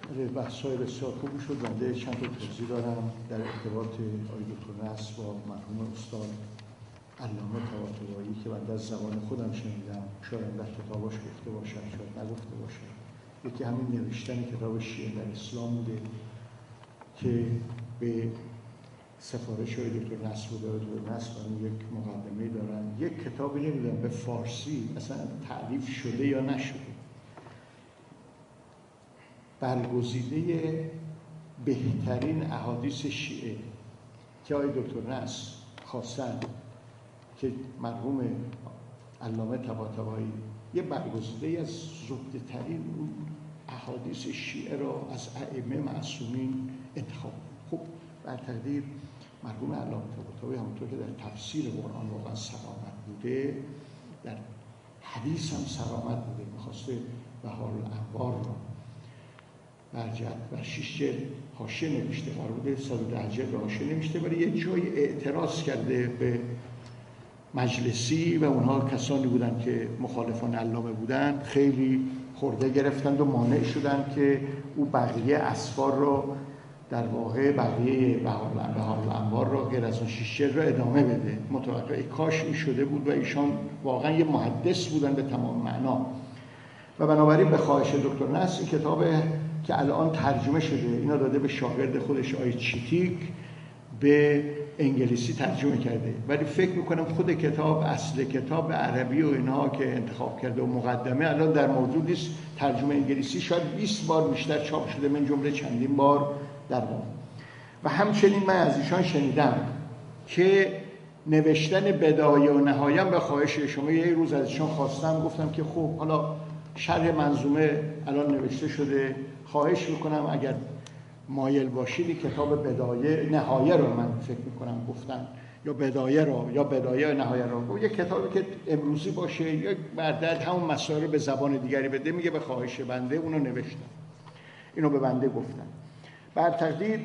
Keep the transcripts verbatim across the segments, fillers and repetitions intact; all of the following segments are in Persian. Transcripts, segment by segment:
بحث‌های بسیار خوبی شد. بنده چند تا توضیح دارم در ارتباط آقای دکتر نصر با مرحوم استاد علامه طباطبایی که بنده از زبان خودم شنیدم، شاید در کتاباش گفته باشد، شاید نگفته باشد. یکی همین نوشتن کتاب شیعه در اسلام بوده که به سفارش های دکتر نصر و دکتر نصر یک مقدمه دارن. یک کتابی نمیدونم به فارسی اصلا تعریف شده یا نشده، برگزیده بهترین احادیث شیعه که آقای دکتر نصر خواستن که مرحوم علامه طباطبایی یه برگزیده از زبده ترین اون احادیث شیعه را از ائمه معصومین انتخاب. خب بر تقدیر مرحوم علامه طباطبایی همونطور که در تفسیر قرآن واقعا سرآمد بوده، در حدیث هم سرآمد بوده، میخواسته بهار الانوار را برجت و شیش جلد حاشیه نوشته، قرار بوده صد و ده جلد حاشیه نوشته، ولی یه جای اعتراض کرده به مجلسی و اونها کسانی بودن که مخالفان علامه بودن، خیلی خورده گرفتند و مانع شدند که او بقیه اسفار رو در واقع بقیه بهار الانوار را غیر از اون شیش جلد را ادامه بده. متوقع کاش این شده بود و ایشان واقعا یه محدث بودن به تمام معنا. و بنابراین به خواهش دکتر نصر این کتاب که الان ترجمه شده، اینا داده به شاگرد خودش آقای چیتیک، به انگلیسی ترجمه کرده، ولی فکر میکنم خود کتاب، اصل کتاب به عربی و اینها که انتخاب کرده و مقدمه الان در موجود نیست. ترجمه انگلیسی شاید بیست بار بیشتر چاپ شده، من جمله چندین بار در اون. و همچنین من از ایشان شنیدم که نوشتن بدایه و نهایه به خواهش شما یه روز از ایشان خواستم، گفتم که خب حالا شرح منظومه الان نوشته شده، خواهش میکنم اگر مایل باشید کتاب بدایه نهایه رو، من فکر میکنم گفتن یا بدایه رو یا بدایه نهایه رو، یک کتابی که امروزی باشه یا بردد همون مسائل رو به زبان دیگری بده. میگه به خواهش بنده اونو نوشتم، اینو به بنده گفتن. بر تقدیر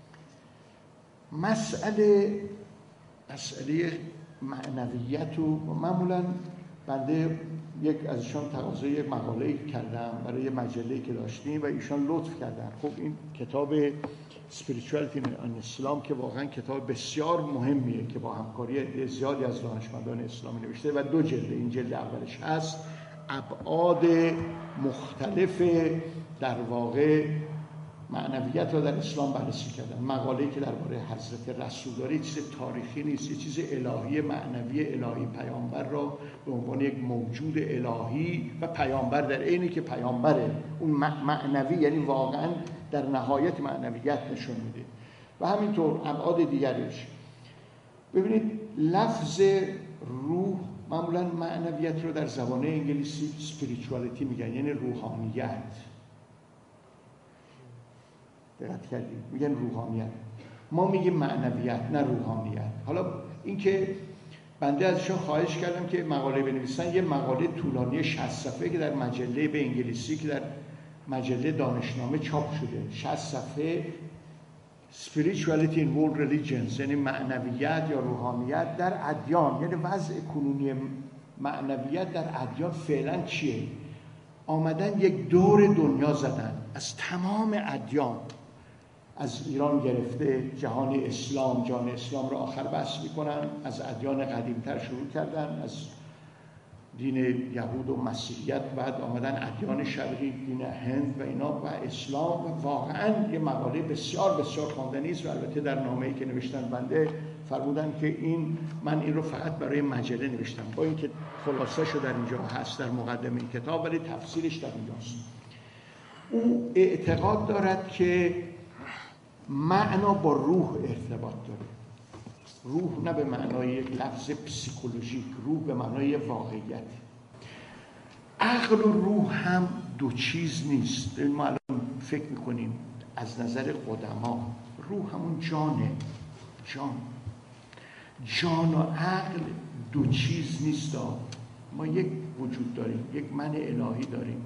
مسئله مسئله معنویت و معمولا بنده یک از ایشان تقاضای یک مقاله کردم برای مجله‌ای که داشتیم و ایشان لطف کردن. خب این کتاب Spirituality in Islam که واقعا کتاب بسیار مهمیه که با همکاری زیادی از دانشمندان اسلامی نوشته و دو جلد، این جلد اولش هست، ابعاد مختلف در واقع معنویت رو در اسلام بررسی کردن. مقاله‌ای که درباره حضرت رسول داره چیز تاریخی نیست، یه چیز الهی معنوی الهی، پیامبر را به عنوان یک موجود الهی و پیامبر در عینی که پیامبره، اون معنوی یعنی واقعا در نهایت معنویت نشون میده. و همینطور ابعاد دیگرش. ببینید لفظ روح معمولا معنویت رو در زبان انگلیسی spirituality میگن، یعنی روحانیت. دقت کردید؟ میگن روحانیت، ما میگیم معنویت نه روحانیت. حالا اینکه بنده ازشون خواهش کردم که مقاله بنویسن، یه مقاله طولانی شصت صفحه که در مجله به انگلیسی که در مجله دانشنامه چاپ شده، شصت صفحه، Spirituality in World Religions، یعنی معنویت یا روحانیت در ادیان، یعنی وضع کنونی معنویت در ادیان فعلا چیه. آمدن یک دور دنیا زدن از تمام ادیان، از ایران گرفته جهان اسلام، جهان اسلام رو آخر بحث میکنن، از ادیان قدیمتر شروع کردن، از دین یهود و مسیحیت، بعد آمدن ادیان شرقی، دین هند و اینا و اسلام. و واقعا یه مقاله بسیار بسیار خواندنی است و البته در نامه‌ای که نوشتن بنده فرمودن که این من این رو فقط برای مجله نوشتم، با اینکه خلاصه شو در اینجا هست در مقدمه این کتاب، ولی تفسیرش در اینجاست. او اعتقاد دارد که معنا با روح ارتباط داره. روح نه به معنای یک لفظ پسیکولوژیک، روح به معنای واقعیت. عقل و روح هم دو چیز نیست. ما الان فکر میکنیم از نظر قدما روح همون جانه، جان جان و عقل دو چیز نیست. ما یک وجود داریم، یک من الهی داریم،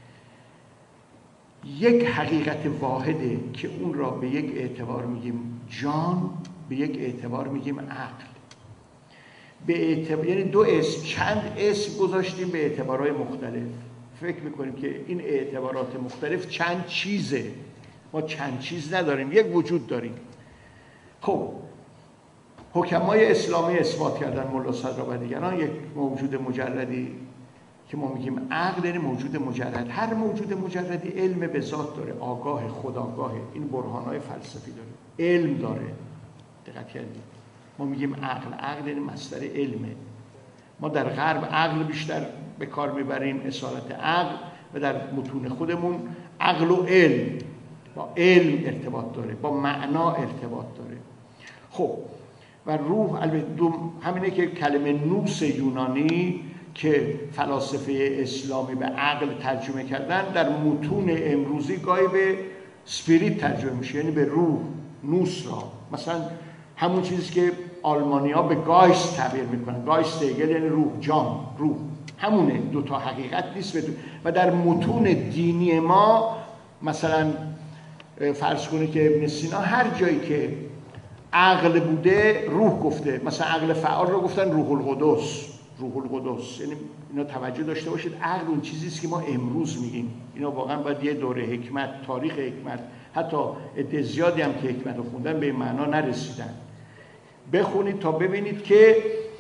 یک حقیقت واحده که اون را به یک اعتبار میگیم جان، به یک اعتبار میگیم عقل. به اعتبار یعنی دو اسم، چند اسم گذاشتیم به اعتبارهای مختلف. فکر میکنیم که این اعتبارات مختلف چند چیزه. ما چند چیز نداریم، یک وجود داریم. خب حکمای اسلامی اثبات کردن، ملا صدرا و دیگران، یک موجود مجردی که ما میگیم عقل، یعنی موجود مجرد. هر موجود مجردی علم به ذات داره، آگاه، خودآگاهه. این برهانهای فلسفی داره، علم داره. دقت کردید؟ ما میگیم عقل، عقل یعنی مصدر علمه. ما در غرب عقل بیشتر به کار میبریم، اصالت عقل، و در متون خودمون عقل و علم، با علم ارتباط داره، با معنا ارتباط داره. خب و روح البته همینه که کلمه نوس یونانی که فلاسفه اسلامی به عقل ترجمه کردن، در متون امروزی گاهی به سپیریت ترجمه میشه، یعنی به روح، نوس را. مثلا همون چیزی که آلمانی‌ها به گایست تعبیر میکنن، گایست یعنی روح، جان، روح، همونه، دوتا حقیقت نیست. و در متون دینی ما مثلا فرض کنه که ابن سینا هر جایی که عقل بوده روح گفته، مثلا عقل فعال رو گفتن روح القدس، روح القدس. یعنی اینا توجه داشته باشید، عقل اون چیزی است که ما امروز میگیم. اینا واقعا باید یه دوره حکمت، تاریخ حکمت، حتی عده زیادی هم که حکمت رو خوندن به این معنا نرسیدن، بخونید تا ببینید که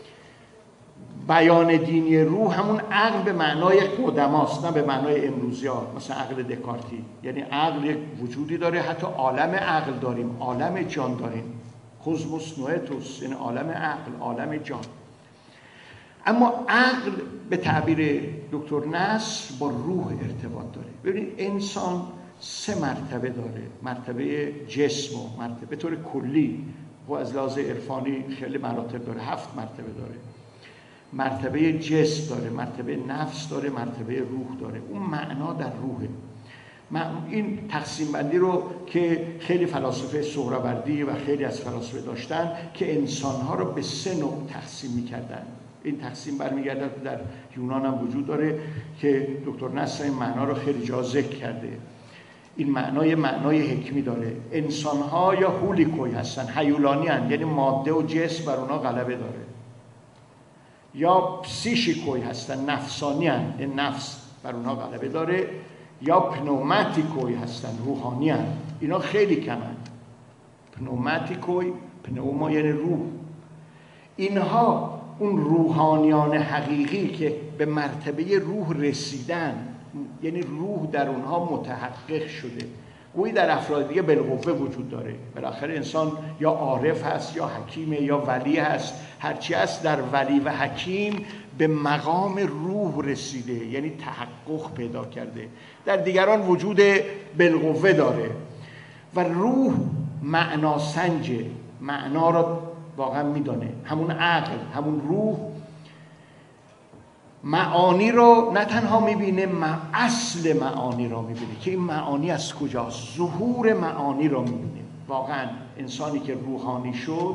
بیان دینی روح همون عقل به معنای قدماست، نه به معنای امروزی ها، مثلا عقل دکارتی. یعنی عقل یک وجودی داره، حتی عالم عقل داریم، عالم جان داریم، کوزموس نوئتوس، یعنی عالم عقل، عالم جان. اما عقل به تعبیر دکتر نصر با روح ارتباط داره. ببینید انسان سه مرتبه داره، مرتبه جسم و مرتبه به طور کلی و از لحاظ عرفانی خیلی مراتب داره، هفت مرتبه داره. مرتبه جسم داره، مرتبه نفس داره، مرتبه روح داره. اون معنا در روحه. این تقسیم بندی رو که خیلی فلاسفه سهروردی و خیلی از فلاسفه داشتن که انسانها رو به سه نوع تقسیم می‌کردن. این تقسیم برمیگرده در یونان هم وجود داره که دکتر نصر این معنا رو خیلی جا ذکر کرده. این معنای معنای حکمی داره. انسان‌ها یا هولیکوی هستن، هیولانی هستن، یعنی ماده و جسم بر اونا غلبه داره. یا پسیشیکوی هستن، نفسانی هستن، این نفس بر اونا غلبه داره. یا پنوماتیکوی هستن، روحانی هستن. اینا خیلی کمن. پنوماتیکوی، پنوما یعنی روح. اینها اون روحانیان حقیقی که به مرتبه روح رسیدن، یعنی روح در اونها متحقق شده، گویی در افراد دیگه بالقوه وجود داره. بالاخره انسان یا عارف هست یا حکیمه یا ولی هست، هرچی هست در ولی و حکیم به مقام روح رسیده، یعنی تحقق پیدا کرده. در دیگران وجود بالقوه داره. و روح معنا سنجه، معنا را واقعا میدانه. همون عقل، همون روح معانی رو نه تنها میبینه، اصل معانی رو میبینه که این معانی از کجاست، ظهور معانی رو میبینه. واقعا انسانی که روحانی شد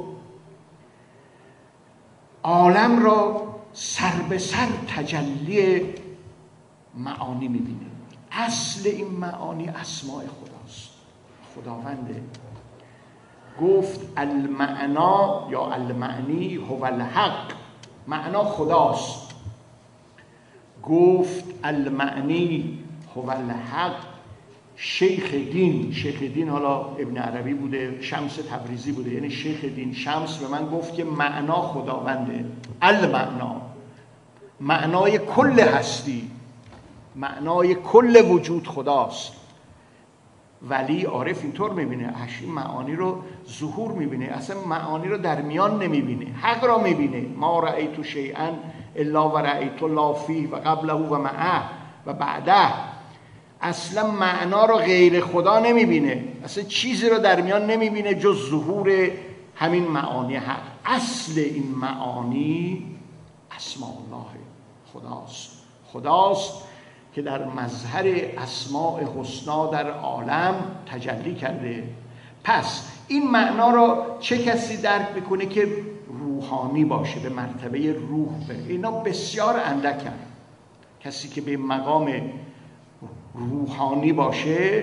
عالم را سر به سر تجلی معانی میبینه. اصل این معانی اسماء خداست، خداونده. گفت المعنا یا المعنی هو الحق، معنا خداست. گفت المعنی هو الحق، شیخ دین، شیخ دین حالا ابن عربی بوده، شمس تبریزی بوده، یعنی شیخ دین شمس به من گفت که معنا خداونده. المعنا، معنای کل هستی، معنای کل وجود خداست. ولی عارف اینطور میبینه، این معانی رو ظهور میبینه، اصلا معانی رو در میان نمیبینه، حق را میبینه. ما رأیت شیئا الا و رأیت الله فیه و قبله و معه و بعده. اصلا معنا رو غیر خدا نمیبینه، اصلا چیزی رو در میان نمیبینه جز ظهور همین معانی حق. اصل این معانی اسماء الله، خداست. خداست که در مظهر اسماء حسنا در عالم تجلی کرده. پس این معنا را چه کسی درک بکنه که روحانی باشه، به مرتبه روح بره؟ اینا بسیار اندکن. کسی که به مقام روحانی باشه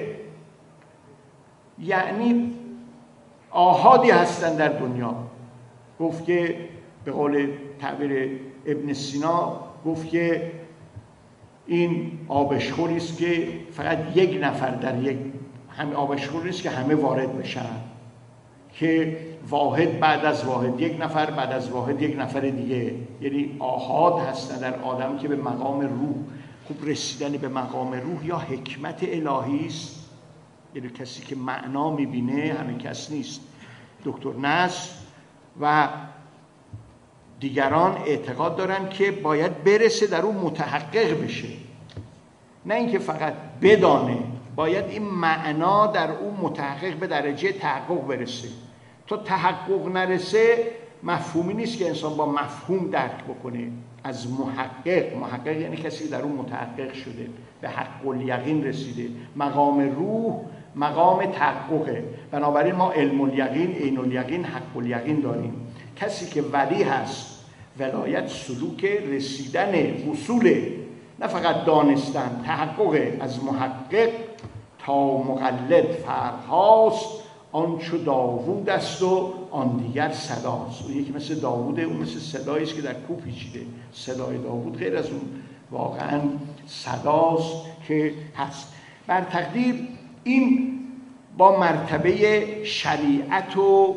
یعنی آحادی هستن در دنیا. گفت که به قول تعبیر ابن سینا، گفت که این آبشخوری است که فقط یک نفر در یک همه آبشخوری است که همه وارد بشن، که واحد بعد از واحد یک نفر، بعد از واحد یک نفر دیگه، یعنی آحاد هستن در آدم که به مقام روح. خوب رسیدن به مقام روح یا حکمت الهی است، یعنی کسی که معنا میبینه همه کس نیست. دکتر نصر و دیگران اعتقاد دارن که باید برسه در اون متحقق بشه، نه اینکه فقط بدانه، باید این معنا در اون متحقق به درجه تحقق برسه. تا تحقق نرسه مفهومی نیست که انسان با مفهوم درک بکنه. از محقق، محقق یعنی کسی در اون متحقق شده، به حق الیقین رسیده. مقام روح مقام تحققه، بنابراین ما علم الیقین، عین الیقین، حق الیقین داریم. کسی که ولی هست، ولایت سلوک رسیدن، وصوله، نه فقط دانستن، تحقق. از محقق تا مقلد فرق هاست، آن چو داوود است و آن دیگر صداست. اون یکی مثل داووده، اون مثل صدایی است که در کوه پیچیده. صدای داوود غیر از اون واقعا صداست که هست. بر تقدیر این با مرتبه شریعت و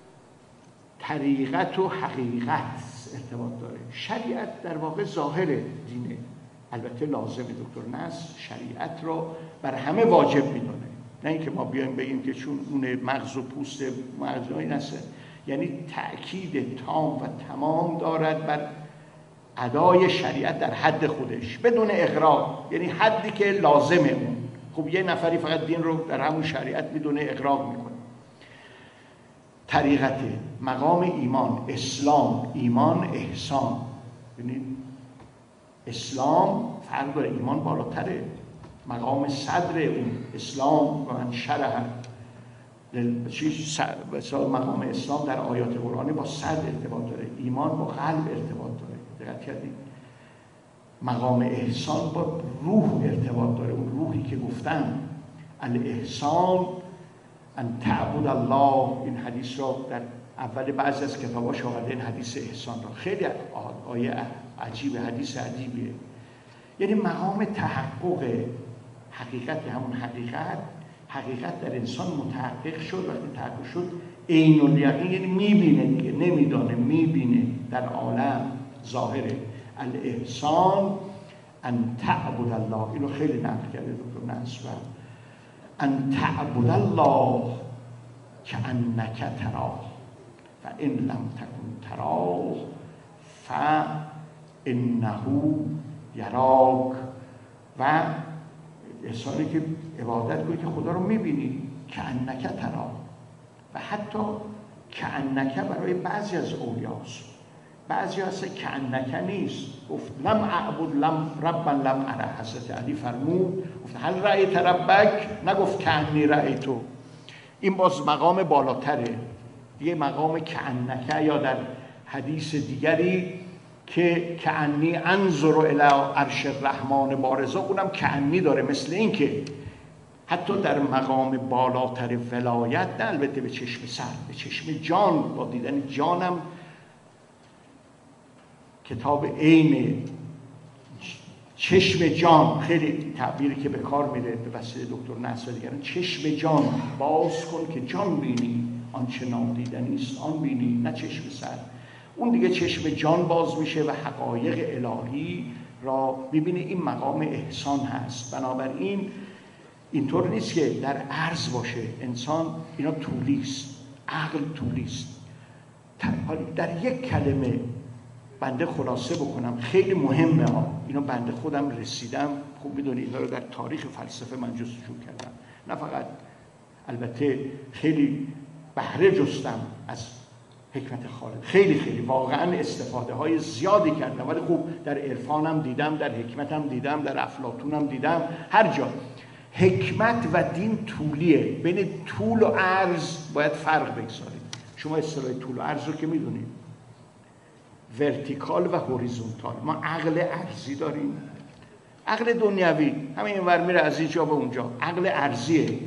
طریقت و حقیقت ارتباط داره. شریعت در واقع ظاهر دینه، البته لازمه. دکتر نصر شریعت را بر همه واجب میدونه، نه اینکه ما بیایم بگیم که چون اون مغز و پوست مغزی نسه، یعنی تأکید تام و تمام دارد بر ادای شریعت در حد خودش بدون اغراق، یعنی حدی که لازمه اون. خب یه نفری فقط دین رو در همون شریعت میدونه، اغراق میکنه. طریقت، مقام ایمان، اسلام، ایمان، احسان. ببینید اسلام فرق داره، ایمان بالاتره، مقام صدر اون اسلام و من شرح مثلا مقام اسلام در آیات قرآنی با صدر ارتباط داره، ایمان با قلب ارتباط داره. دقت کردید؟ مقام احسان با روح ارتباط داره، اون روحی که گفتن الاحسان ان تعبد الله. این حدیث را در اول بعضی از کتاباش آورده، این حدیث احسان را. خیلی آیه عجیبه، حدیث عجیبیه. یعنی مقام تحقق حقیقت، همون حقیقت حقیقت در انسان متحقق شد. وقتی تحقق شد عین الیقین، یعنی میبینه دیگه، نمیدانه، میبینه در عالم ظاهره. الاحسان ان تعبد الله، اینو خیلی نقل کرده دکتر نصر. ان تعبد الله کأنک تراه فإن لم تکن تراه فإنه یراک. و احسانی که عبادت کنی که خدا رو میبینی، کأنک تراه. و حتی کأنک برای بعضی از اولیاست، بعضی هست کأنک نیست. گفت لم اعبد لم ربا لم اره، حضرت علی فرمود گفت هل رأیت ربک، نگفت کأنی رأیتو. این باز مقام بالاتره دیگه، مقام کأنک. یا در حدیث دیگری که کأنی انظر الی عرش الرحمن بارزا، اونم کأنی داره. مثل این که حتی در مقام بالاتر ولایت، نه البته به چشم سر، به چشم جان، با دیدن جانم. کتاب عین چشم جان، خیلی تعبیری که به کار میره به وسیله دکتر نصر دیگران. چشم جان باز کن که جان بینی، آنچه نادیدنی است آن بینی، نه چشم سر. اون دیگه چشم جان باز میشه و حقایق الهی را میبینه. این مقام احسان هست. بنابراین اینطور نیست که در عرض باشه انسان، اینا طولیست، عقل طولیست. در یک کلمه بنده خلاصه بکنم، خیلی مهمه ها، اینو بنده خودم رسیدم، خوب میدونی اینا رو در تاریخ فلسفه من جستجو کردم، نه فقط، البته خیلی بهره جستم از حکمت خالد، خیلی خیلی واقعا استفاده های زیادی کردم، ولی خوب در عرفانم دیدم، در حکمتم دیدم، در افلاطونم دیدم، هر جا. حکمت و دین طولیه، بین طول و عرض باید فرق بگذارید. شما اصطلاح طول و عرض رو که میدونید، ورتیکال و هوریزونتال. ما عقل ارضی داریم، عقل دنیوی همین اینور میره از اینجا به اونجا، عقل ارضیه.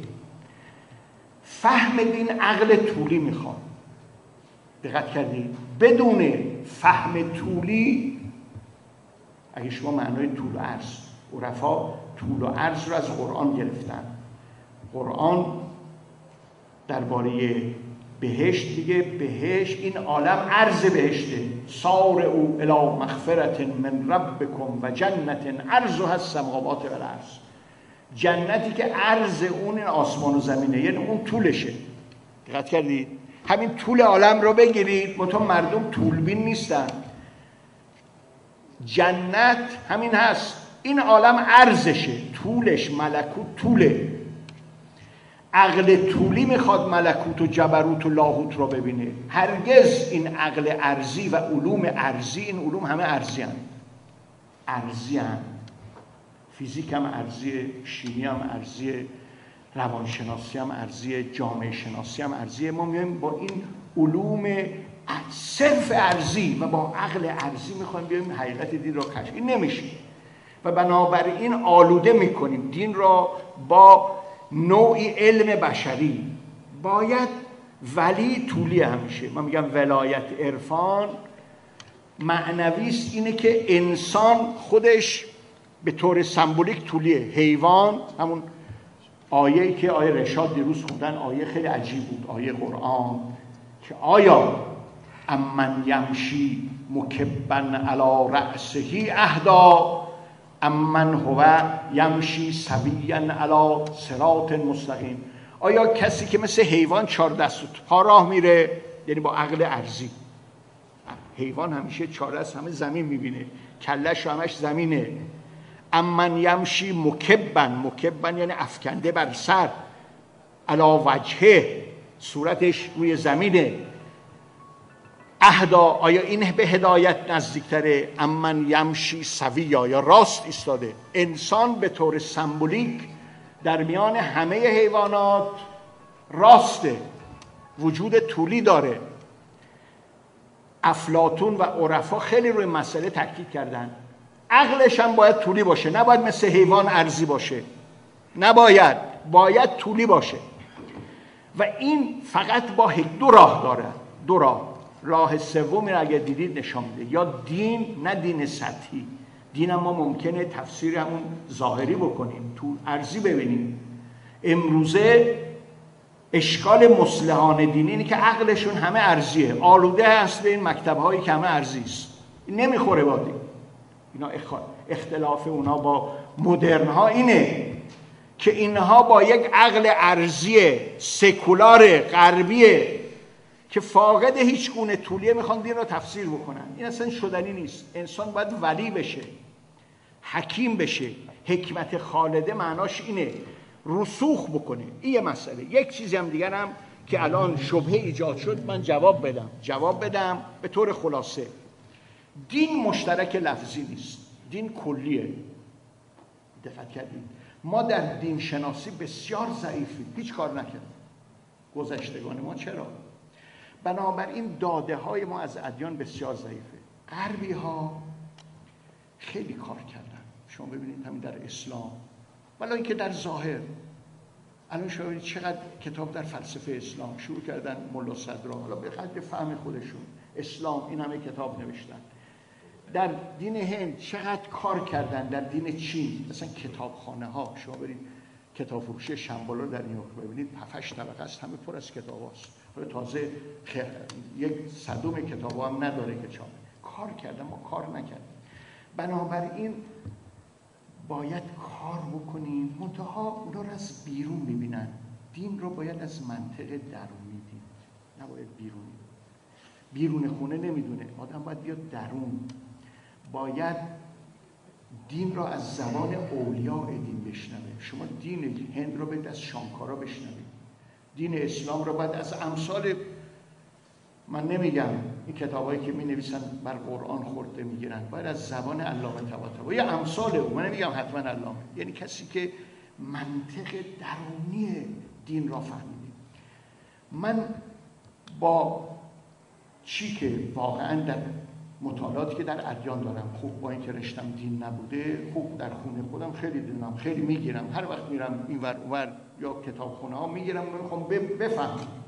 فهم دین عقل طولی میخواد. دقت کردید؟ بدون فهم طولی، اگه شما معنای طول و عرض عرفا طول و عرض رو از قرآن گرفتن. قرآن درباره بهشت دیگه، بهشت این عالم عرض بهشته، سارعوا الی مغفرة من ربکم و جنة عرضها السماوات و الارض. جنتی که عرض اون این آسمان و زمینه، یعنی اون طولشه. دقت کردید؟ همین طول عالم رو بگیرید، منتها مردم طولبین نیستن. جنت همین هست، این عالم عرضشه، طولش، ملکوت طوله. عقل طولی میخواد ملکوت و جبروت و لاهوت رو ببینه. هرگز این عقل ارضی و علوم ارضی، این علوم همه ارضی هستند. ارضی هستند. فیزیک هم ارضیه، شیمی هم ارضیه، روانشناسی هم ارضیه، جامعه شناسی هم ارضیه. ما میایم با این علوم صرف ارضی و با عقل ارضی میخوایم بیایم حقیقت دین رو کشف. این نمیشه و بنابراین آلوده میکنیم دین را با نوعی علم بشری. باید ولی طولی همیشه. من میگم ولایت عرفان معنویست، اینه که انسان خودش به طور سمبولیک طولیه. حیوان، همون آیه‌ای که آیه رشاد دیروز خوندن، آیه خیلی عجیب بود، آیه قرآن که آیا امن یمشی مکبا علی رأسه اهدا امن هو یمشی سویا علی صراط مستقیم. آیا کسی که مثل حیوان چهار دست و پا راه میره، یعنی با عقل ارضی، حیوان همیشه چهار دست همه زمین میبینه، کلش همش زمینه. امن یمشی مکبا، مکبا یعنی افکنده بر سر، علی وجهه، صورتش روی زمینه. اهدا، آیا این به هدایت نزدیکتره؟ امن یمشی سویا، یا راست ایستاده. انسان به طور سمبولیک در میان همه حیوانات راسته، وجود طولی داره. افلاطون و عرفا خیلی روی مسئله تاکید کردن. عقلش هم باید طولی باشه، نباید مثل حیوان ارضی باشه، نباید، باید طولی باشه. و این فقط با دو راه داره، دو راه. راه سومی رو اگر دیدید نشان میده، یا دین، نه دین سطحی. دین هم ما ممکنه تفسیر همون ظاهری بکنیم، تو ارضی ببینیم. امروزه اشکال مصلحان دینی اینه که عقلشون همه ارضیه، آلوده هست به این مکتب‌هایی که همه ارضی است. نمیخوره با دین. اینا اختلاف اونا با مدرن ها اینه که اینها با یک عقل ارضی سکولار غربیه که فاقد هیچ گونه طولیه میخوان دین رو تفسیر بکنن. این اصلا شدنی نیست. انسان باید ولی بشه، حکیم بشه. حکمت خالده معناش اینه رسوخ بکنه. این یه مسئله. یک چیزی هم دیگر هم که الان شبهه ایجاد شد، من جواب بدم جواب بدم به طور خلاصه. دین مشترک لفظی نیست، دین کلیه. دقت کردید؟ ما در دین شناسی بسیار ضعیفیم، هیچ کار نکردیم. گذشتگان ما چرا؟ بنابراین داده های ما از ادیان بسیار ضعیفه. غربی ها خیلی کار کردن. شما ببینید همین در اسلام، ولی اینکه در ظاهر الان شما ببینید چقدر کتاب در فلسفه اسلام شروع کردن ملا صدرا، حالا به قدر فهم خودشون اسلام این همه کتاب نوشتن. در دین هند چقدر کار کردن، در دین چین مثلا کتابخانه ها، شما برید کتاب فروشی شنبالا در نیویورک ببینید هفت طبقه است، همه پر از کتاب هست. تازه خیر یک صدوم کتاب هم نداره که چاپ. کار کردن، ما کار نکردیم. بنابراین باید کار بکنیم. منتها اونا رو از بیرون میبینن. دین رو باید از منطق درونی دید، نباید بیرونی. بیرون خونه نمیدونه، آدم باید بیاد درون. باید دین را از زبان اولیاء دین بشنوه. شما دین هند رو باید از شانکارا بشنوید، دین اسلام رو باید از امثال، من نمیگم این کتابایی که می نویسن بر قرآن خورده میگیرن، باید از زبان علامه طباطبایی یا امثال او، من نمیگم حتما علامه، یعنی کسی که منطق درونی دین را فهمیده. من با چی که واقعا در مطالعاتی که در ادیان دارم، خوب با اینکه رشتم دین نبوده، خوب در خونه خودم خیلی دینم، خیلی میگیرم، هر وقت میرم اینور اونور یا کتابخونه ها میگیرم، میخوام بفهمم.